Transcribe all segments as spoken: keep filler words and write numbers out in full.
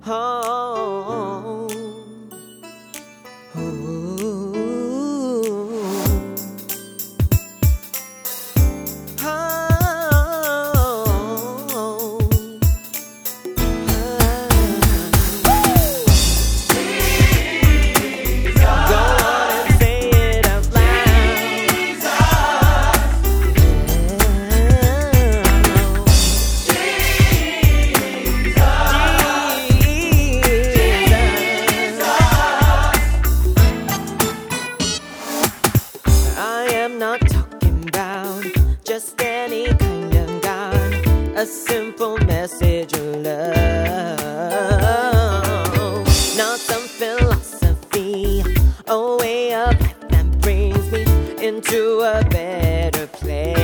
Oh, ooh, oh, go on and say it out loud. I am not talking about just any kind of God, a simple message of love, not some philosophy, a way of life that brings me into a better place.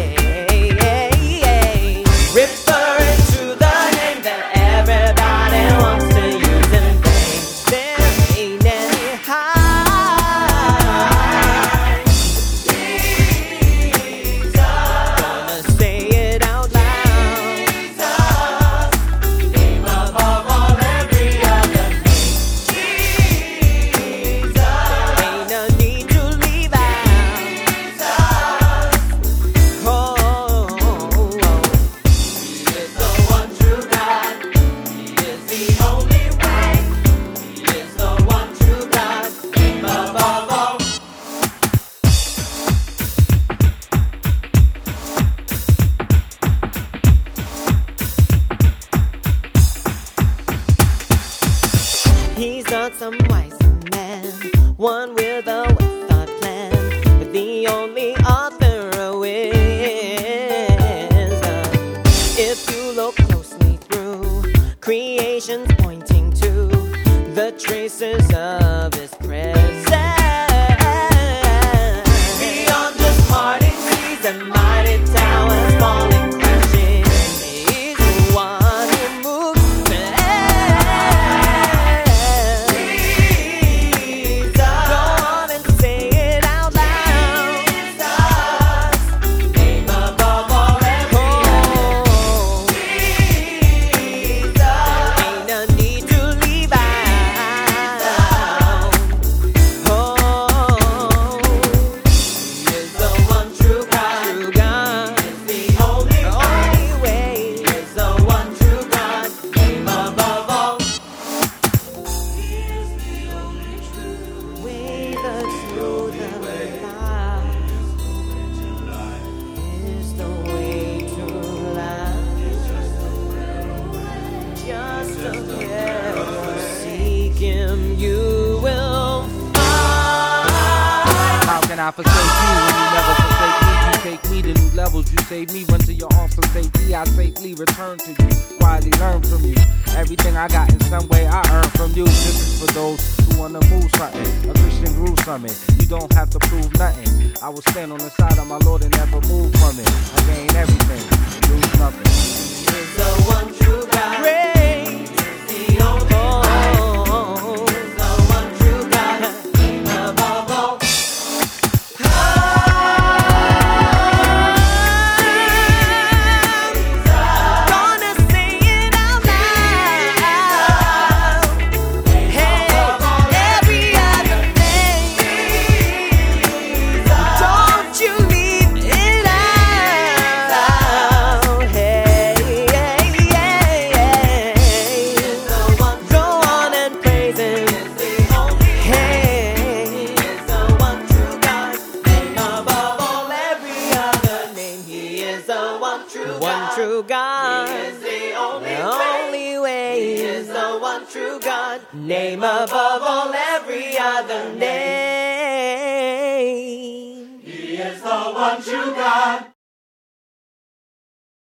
Referring to the name that everybody wants to use in vain. There ain't any high. Gonna say it out loud. Name above all every other name. Ain't no need to leave out. Oh, He is the one true God. He is the only way. He is the one true God. Name above all. He's not some wise man, one with a well-thought plan, but the only author of wisdom. If you look closely through, creation's pointing to the traces of His presence. Beyond just parting seas and mighty towers falling crashing, He's the one who moves Jesus. Go on and say it out loud. Name above all every other. Ain't no need to leave out. Oh, He is the one true God. True God. He is the only way. He is the one true God. Name above all. He is the only true way, the truth, the life. Is the way to life. Just a prayer. Seek Him, you will find. How can I forsake you when you never forsake me? You take me to new levels, you save me, run to your arms from safety. I safely return to you, quietly learn from you. Everything I got in some way I earn from you. This is for those who wanna move something, a Christian groove summit. You don't have to prove nothing. I will stand on the side of my Lord and never move from it. I gain everything, lose nothing. He is the one true God. Great. The only way. He is the one true God. Name above all. Gonna say it out loud. Hey, every other name. Don't you leave it out. Hey, hey, hey, go on and praise Him. Hey, He is the one true God. Name above all every other name. He is the one true God. One true God. He is the only, only way. He is the one true God. Name above all every other name. He is the one true God.